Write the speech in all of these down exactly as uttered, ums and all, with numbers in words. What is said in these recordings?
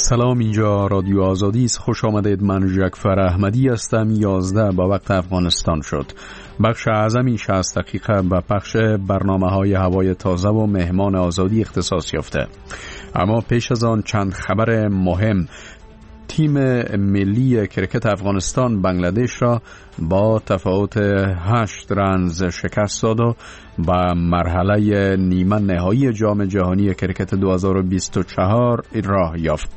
سلام، اینجا رادیو آزادی است. خوش آمدید. من جعفر احمدی هستم. یازده با وقت افغانستان شد. بخش اعظمی شصت دقیقه به پخش برنامه های هوای تازه و مهمان آزادی اختصاص یافته. اما پیش از آن چند خبر مهم. تیم ملی کرکت افغانستان بنگلادش را با تفاوت هشت رنز شکست داد و به مرحله نیمه نهایی جام جهانی کرکت دو هزار و بیست و چهار راه یافت.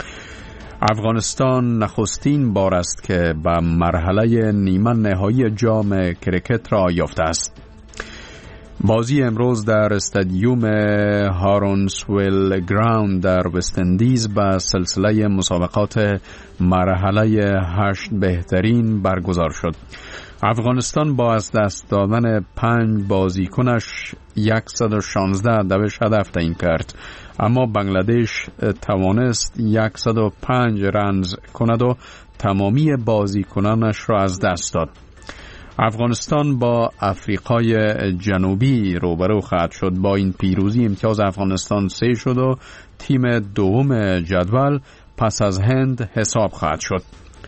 افغانستان نخستین بار است که به مرحله نیمه نهایی جام کرکت را یافته است. بازی امروز در استادیوم هارونسویل گراوند در وست اندیز به سلسله مسابقات مرحله هشت بهترین برگزار شد. افغانستان با از دست دادن پنج بازیکنش صد و شانزده دوش هدف تعیین کرد، اما بنگلادش توانست صد و پنج رنز کند و تمامی بازیکنانش را از دست داد. افغانستان با آفریقای جنوبی روبرو خواهد شد. با این پیروزی امتیاز افغانستان سه شد و تیم دوم جدول پس از هند حساب خواهد شد.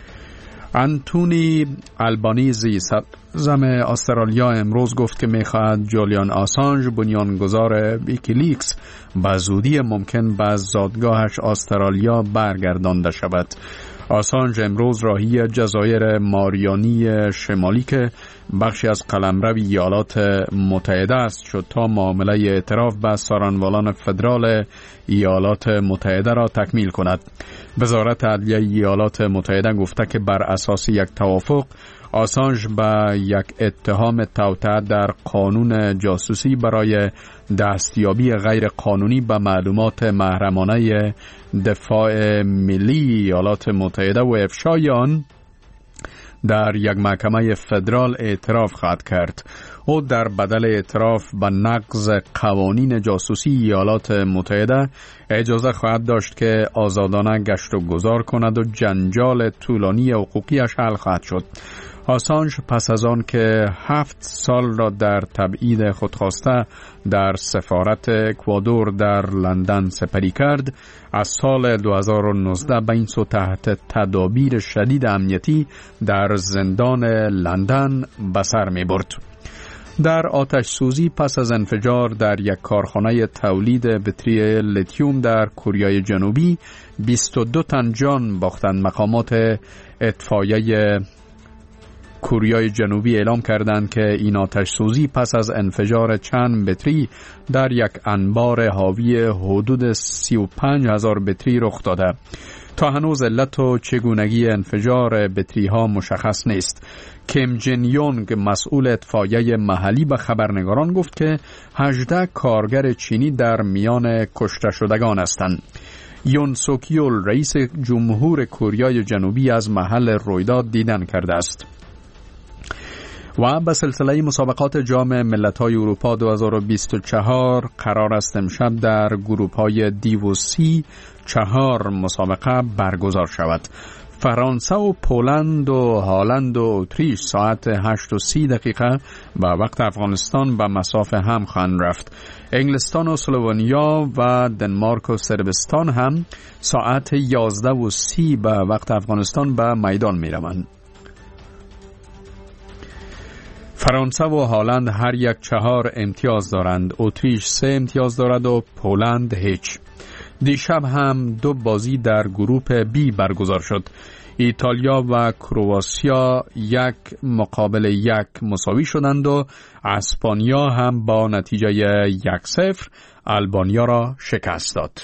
انتونی البانیزی صدراعظم استرالیا امروز گفت که می‌خواهد جولیان آسانژ بنیانگذار ویکیلیکس به زودی ممکن به زادگاهش استرالیا برگردانده شود. آسانژ امروز راهی جزایر ماریانی شمالی که بخشی از قلمرو ایالات متحده است شد تا معامله اعتراف به سارنوالان فدرال ایالات متحده را تکمیل کند. وزارت عدلیه ایالات متحده گفته که بر اساس یک توافق آسانژ به یک اتهام توطئه در قانون جاسوسی برای دستیابی غیر قانونی به معلومات محرمانه دفاع ملی ایالات متحده و افشای آن در یک محکمه فدرال اعتراف خواهد کرد. او در بدل اعتراف به نقض قوانین جاسوسی ایالات متحده اجازه خواهد داشت که آزادانه گشت و گذار کند و جنجال طولانی حقوقیش حل خواهد شد. آسانژ پس از آن که هفت سال را در تبعید خودخواسته در سفارت اکوادور در لندن سپری کرد، از سال دو هزار و نوزده به این سو تحت تدابیر شدید امنیتی در زندان لندن به سر می برد. در آتش سوزی پس از انفجار در یک کارخانه تولید بطری لیتیوم در کره جنوبی بیست و دو تن جان باختند. مقامات اطفائیه کره جنوبی اعلام کردند که این آتش سوزی پس از انفجار چند بطری در یک انبار حاوی حدود سی و پنج هزار بطری رخ داده. تا هنوز علت و چگونگی انفجار بطری ها مشخص نیست. کیم جن یونگ مسئول اطفائیه محلی به خبرنگاران گفت که هجده کارگر چینی در میان کشته شدگان هستند. یون سوک یول رئیس جمهور کره جنوبی از محل رویداد دیدن کرده است. و به سلسله مسابقات جام ملت‌های اروپا دو هزار و بیست و چهار قرار است امشب در گروه‌های دی و سی چهار مسابقه برگزار شود. فرانسه و پولند و هالند و اتریش ساعت هشت و سی دقیقه به وقت افغانستان به مسافه هم خواهند رفت. انگلستان و اسلوونیا و دنمارک و صربستان هم ساعت یازده و سی به وقت افغانستان به میدان می روند. فرانسه و هالند هر یک چهار امتیاز دارند. اتریش سه امتیاز دارد و پولند هیچ. دیشب هم دو بازی در گروه بی برگزار شد. ایتالیا و کرواسیا یک مقابل یک مساوی شدند و اسپانیا هم با نتیجه یک صفر آلبانیا را شکست داد.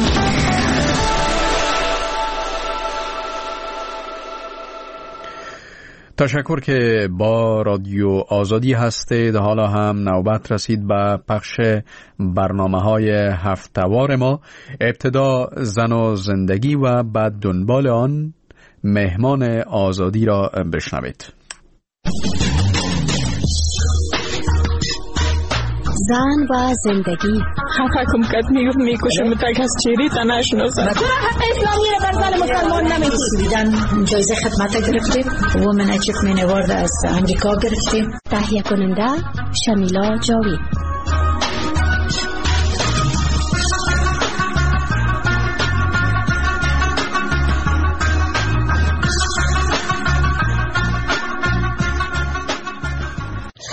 تشکر که با رادیو آزادی هستید. حالا هم نوبت رسید به پخش برنامه های هفته‌وار ما. ابتدا زن و زندگی و بعد دنبال آن مهمان آزادی را بشنوید. زن و زندگی. حکم کت میگفت میکشم تا کس چیری تا نشناسم. حق اسلامی را بر زن مسلمان نمیدیدن. جایزه خدمت گرفتیم. وومن اچیومنت اوارد از امریکا گرفتیم. تهیه کننده شمیلا جاوید.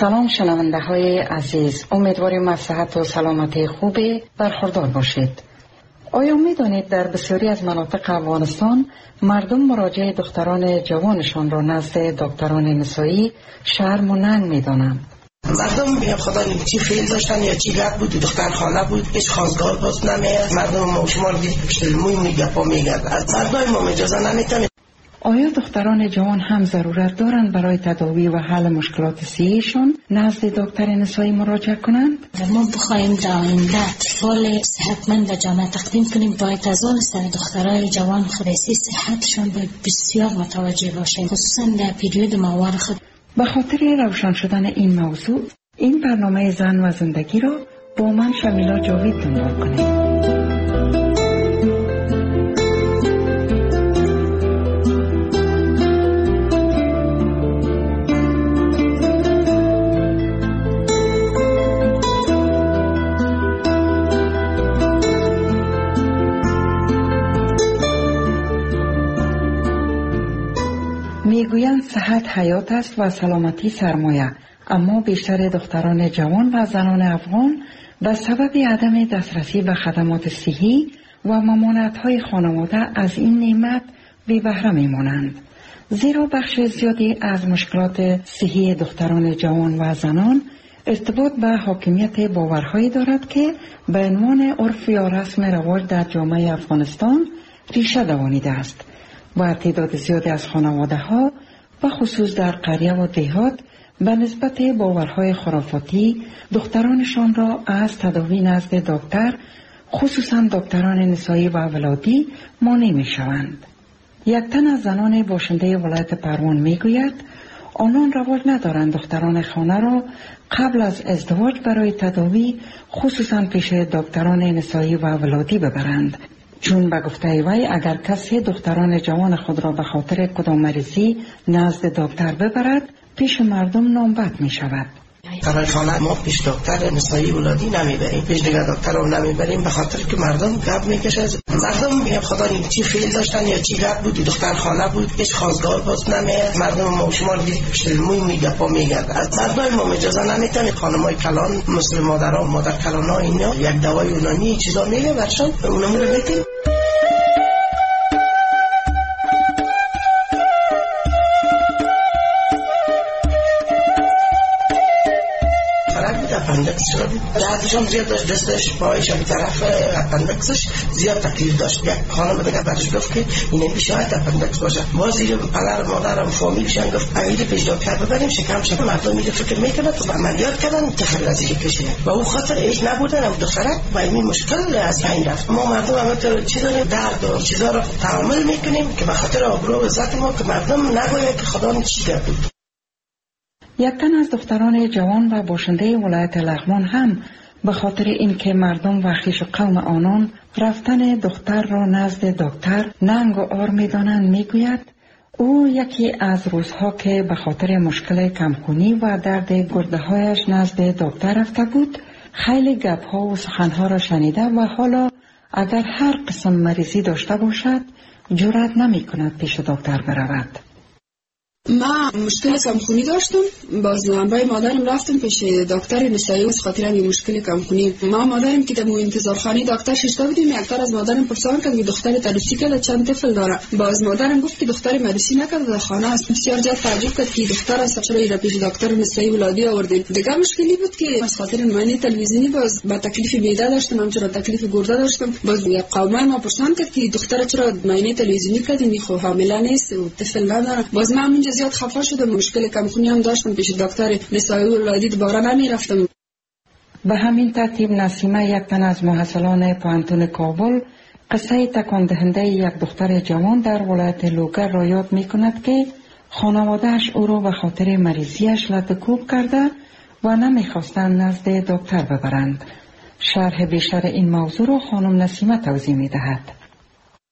سلام شنونده های عزیز، امیدواریم از صحت و سلامتی خوبی برخوردار باشید. آیا می دانید در بسیاری از مناطق افغانستان مردم مراجعه دختران جوانشان را نزد دکتران نسایی شرم و ننگ می دانند؟ مردم میگم خدا این چی فیل داشتن یا چی گپ بود، دختر خانه بود، هیچ خواستگار باز نمیاد. مردم ما شما رو دیدید پشت موی موی گپا میگرد، از مردم ما اجازه نمیتن. آیا دختران جوان هم ضرورت دارند برای تداوی و حل مشکلات صحیشان نزد دکتر نسایی مراجعه کنند؟ ما بخوایم در آینده اطفال صحتمند و جامعه تقدیم کنیم، باید از آن سر دخترای جوان خودسی صحتشان به بسیار متوجه باشیم، خصوصا در پیریود ماهوار خود. به خاطر روشن شدن این موضوع، این برنامه زن و زندگی را با من شمیلا جاوید دنبال کنید. میگویند صحت حیات است و سلامتی سرمایه، اما بیشتر دختران جوان و زنان افغان به سبب عدم دسترسی به خدمات صحی و ممانعت‌های خانواده از این نعمت بی بهره میمانند، زیرا بخش زیادی از مشکلات صحی دختران جوان و زنان ارتباط به حاکمیت باورهایی دارد که به عنوان عرف یا رسم رواج در جامعه افغانستان ریشه دوانیده است و تعداد زیادی از خانواده ها و خصوص در قریه و دیهات به نسبت باورهای خرافاتی دخترانشان را از تداوی نزد دکتر، خصوصا دکتران نسایی و ولادی، مانع می شوند. یک تن از زنان باشنده ولایت پروان می گوید آنان رواج ندارند دختران خانه را قبل از ازدواج برای تداوی خصوصا پیش دکتران نسایی و ولادی ببرند، چون به گفته وی اگر کسی دختران جوان خود را به خاطر کدام مریضی نزد دکتر ببرد پیش مردم نامبد می شود. در خانه ما پیش دکتر نسایی ولادی نمیبریم، پیش دیگر دکتر رو نمیبریم به خاطر که مردم گپ میکشه. مردم میگم خدا این چی فیل داشتن یا چی گپ بود، دختر خانه بود، هیچ خواستگار باز نمیاد. مردم ما شما رو دیدید پشت موی موی گپا میگرد، از مردم ما اجازه نمیتن. خانمای کلان مثل مادرها مادر کلانا اینا یک دوای یونانی چیزا میگه برشان اونم رو بدیم. اپندکس شده بود، دردشان زیاد داشت، دستش پایش به طرف اپندکسش زیاد تکلیف داشت. یک خانم دیگه برش گفت که این شاید اپندکس باشه. ما زیر پدر مادرم فامیلشان گفت امید پیش دکتر ببریم شکم شد. مردم میگه فکر میکنه تو عملیات کردن تخلصی کشیدن و او خاطر ایش نبودن هم دخترک و این مشکل از بین رفت. ما مردم همه تو چیزا درد و چیزا رو تعامل میکنیم که به خاطر آبرو و عزت ما که مردم نگوید که خدا چی کرد. یک تن از دختران جوان و باشنده ولایت لغمان هم به خاطر اینکه مردم و خویش قوم آنان رفتن دختر را نزد دکتر ننگ و عار می‌دانند میگوید او یکی از روزها که به خاطر مشکل کمخونی و درد گرده‌هایش نزد دکتر رفته بود، خیلی گپ‌ها و سخن‌ها را شنیده و حالا اگر هر قسم مریضی داشته باشد جرأت نمی‌کند پیش دکتر برود. ما مشکل کمخونی داشتم، باز همراه مادرم رفتم پیش دکتر نسایی از خاطر این مشکل کمخونی. ما مادرم که در انتظارخانه دکتر ششته بودیم، یک بار از مادرم پرسان کرد که دختر عروسی کرده چند طفل داره. باز مادرم گفت که دختر عروسی نکرده در خانه است. بسیار زیاد تعجب کرد که دختر است، چرا ایرا پیش دکتر نسایی ولادی آوردیم. دیگه مشکلی بود که از خاطر معاینه تلویزیونی باز با تکلیف معده داشتم، همچنین تکلیف گرده داشتم. باز یک قوم ما پرسان کرد که دختر چرا معاینه تلویزیونی کردیم، خو حامله نیست و طفل نداره. باز من اونجا زیاد خفه شدم، مشکل کمخونی هم داشتم، پیش دکتر نسایی ولادی دوباره نمیرفتم. به همین ترتیب نسیمه، یک تن از محصلان پوهنتون کابل، قصه تکان دهنده یک دختر جوان در ولایت لوگر را یاد می کند که خانواده‌اش او را به خاطر مریضیش لطکوب کرده و نمیخواستند نزد دکتر ببرند. شرح بیشتر این موضوع را خانم نسیمه توضیح می دهد.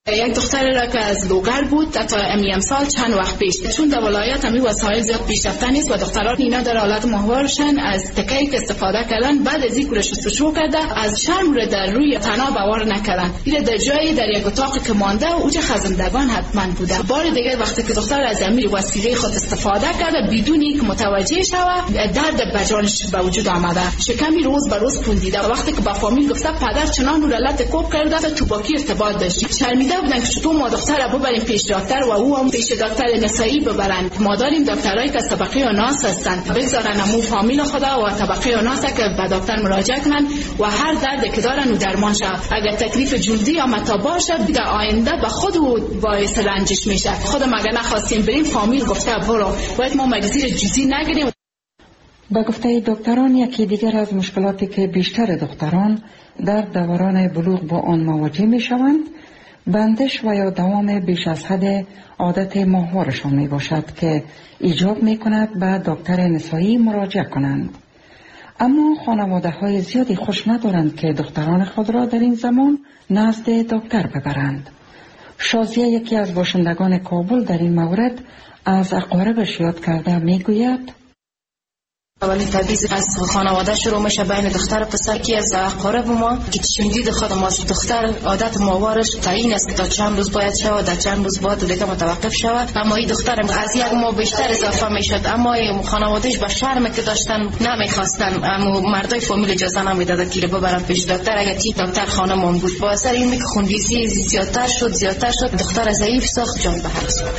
یک دختری را که از لوگر بود تا امی امسال چند وقت پیش، چون در ولایت همی وسایل زیاد پیشرفته نیست و دختران اینا در حالت ماهوارشن از تکه‌ای که استفاده کردن، بعد از این کورش شروع کرده از شرم رو در روی تنها باور نکردن، این در جایی در یک اتاقی که مانده و اوج خزندگان حتما بوده. بار دیگه وقتی که دختر از امیر وسیله خود استفاده کرده بدون اینکه متوجه شود، درد بجانش به وجود آمده، شکمی روز به روز پوندیده. وقتی که با فامیل گفته پدر چنان رو لط کوب کرده تو با کی ارتباط داشتی، شرمیده بودن که چطور ما دختر رو ببریم پیش دکتر و او هم پیش دکتر نسایی ببرن. ما داریم دکترایی که طبقه اوناس هستن، بگذارن امو فامیل خدا و طبقه اوناس که به دکتر مراجعه کنن و هر دردی که دارن و درمان شه. اگر تکلیف جلدی یا متا باشه در آینده به خود باعث رنجش میشه. خود مگه نخواستیم بریم فامیل گفته برو، باید ما مگزیر جزئی نگیریم. با گفته دکتران یکی دیگر از مشکلاتی که بیشتر دختران در دوران بلوغ با آن مواجه می شوند بندش و یا دوام بیش از حد عادت ماهوارشان می باشد که ایجاب می کند به دکتر نسایی مراجعه کنند. اما خانواده های زیادی خوش ندارند که دختران خود را در این زمان نزد دکتر ببرند. شازیه یکی از باشندگان کابل در این مورد از اقاربش یاد کرده می گوید اولین تبعیض از خانواده شروع میشه بین دختر و پسر که از اقارب ما که شنیدید خود ما دختر عادت ماهوارش تعیین است که تا چند روز باید شود، در چند روز باید دیگه متوقف شود، اما این دختر از یک ماه بیشتر اضافه میشد، اما خانوادهش با شرمی که داشتن نمیخواستن، اما مردای فامیل اجازه نمیدادن که ببرن پیش دکتر. اگه تی دکتر خانمم بود با اثر این که خونریزی زیادتر شد زیادتر شد دختر ضعیف ساخت، جان به هر سو.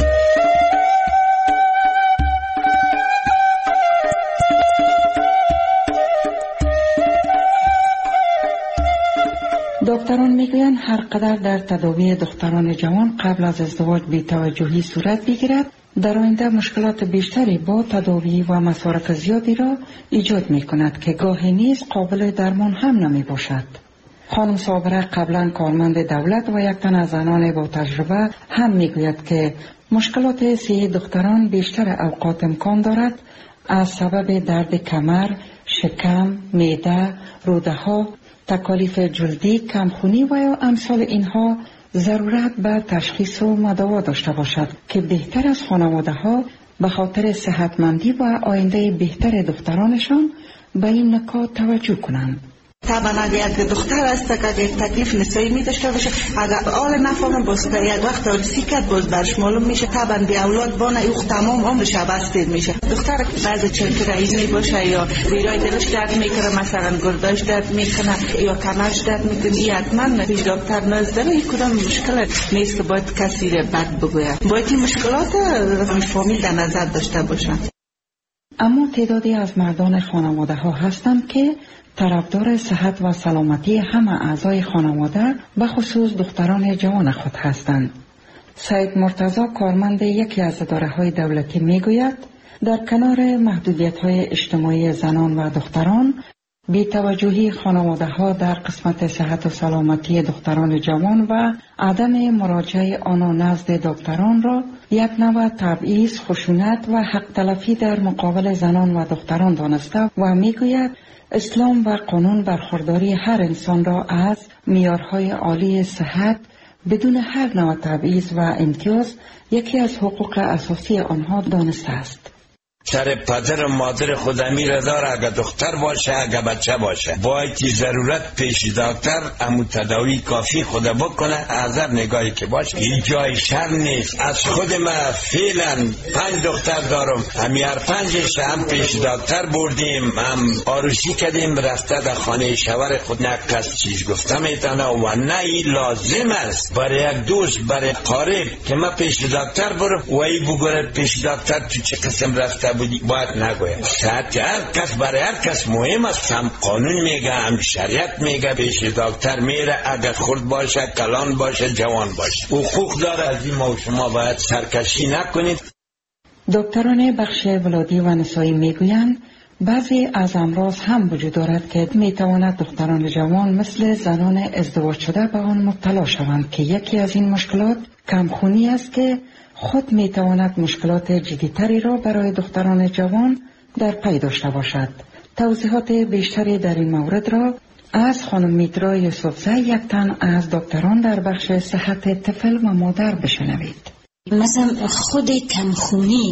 دکتران میگویند هر قدر در تداوی دختران جوان قبل از ازدواج بی‌توجهی صورت بگیرد، در آینده مشکلات بیشتری با تداوی و مصارف زیادی را ایجاد می کند که گاهی نیز قابل درمان هم نمی باشد. خانم صابره قبلا کارمند دولت و یک تن از زنان با تجربه هم میگوید که مشکلات صحی دختران بیشتر اوقات امکان دارد از سبب درد کمر، شکم، معده، روده ها، تکالیف جلدی، کمخونی و یا امثال اینها ضرورت به تشخیص و مداوا داشته باشد که بهتر از خانواده ها به خاطر صحتمندی و آینده بهتر دخترانشان به این نکات توجه کنند. طبعا اگر یک دختر است که یک تکلیف نسایی می داشته باشه، اگر آل نفهم باز که یک وقت عاجزی کرد باز برش معلوم میشه، طبعا بی اولاد بانه او تمام عمرش بستید میشه. دختر بعضی چرک رئیس می باشه یا ویرای دلش درد میکنه، مثلا گرداش درد میکنه یا کمرش درد میکنه، این حتما پیش دکتر نزدن. این کدام مشکل نیست که باید کسی را بد بگوید، باید این مشکلات فامیل در نظر داشته باشن. اما تعدادی از مردان خانواده ها هستند که طرفدار صحت و سلامتی همه اعضای خانواده به خصوص دختران جوان خود هستند. سید مرتضی کارمند یکی از اداره‌های دولتی میگوید در کنار محدودیت‌های اجتماعی زنان و دختران، بی‌توجهی خانواده‌ها در قسمت صحت و سلامتی دختران جوان و عدم مراجعه آنها نزد دکتران را یک نوع تبعیض، خشونت و حق تلفی در مقابل زنان و دختران دانسته و میگوید اسلام و قانون برخورداری هر انسان را از معیارهای عالی صحت بدون هر نوع تبعیض و امتیاز یکی از حقوق اساسی آنها دانسته است. سر پدر و مادر خود امیر داره، اگه دختر باشه اگه بچه باشه باید ضرورت پیش دکتر امو تداوی کافی خود بکنه. هزار نگاهی که باشه این جای شرم نیست. از خود ما فعلا پنج دختر دارم، همی هر پنجش هم پیش دکتر بردیم، هم آروسی کردیم، رفته در خانه شوهر خود نه کس چیز گفته میتونه و نه این لازم است برای یک دوست برای قارب که ما پیش دکتر برم و ای بگره پیش دکتر تو چه قسم رفته بودی باید نگوید. صحت هر کس برای هر کس مهم است، هم قانون میگه هم شریعت میگه پیش دکتر میره، اگر خرد باشه کلان باشه جوان باشه حقوق داره. از این ما شما باید سرکشی نکنید. دکتران بخش ولادی و نسایی میگویند بعضی از امراض هم وجود دارد که میتواند دختران جوان مثل زنان ازدواج شده به آن مبتلا شوند که یکی از این مشکلات کمخونی است که خود میتواند مشکلات جدیتری را برای دختران جوان در پی داشته باشد. توضیحات بیشتری در این مورد را از خانم میترا یوسفزی یک تن از دکتران در بخش صحت طفل و مادر بشنوید. مثلا خود کمخونی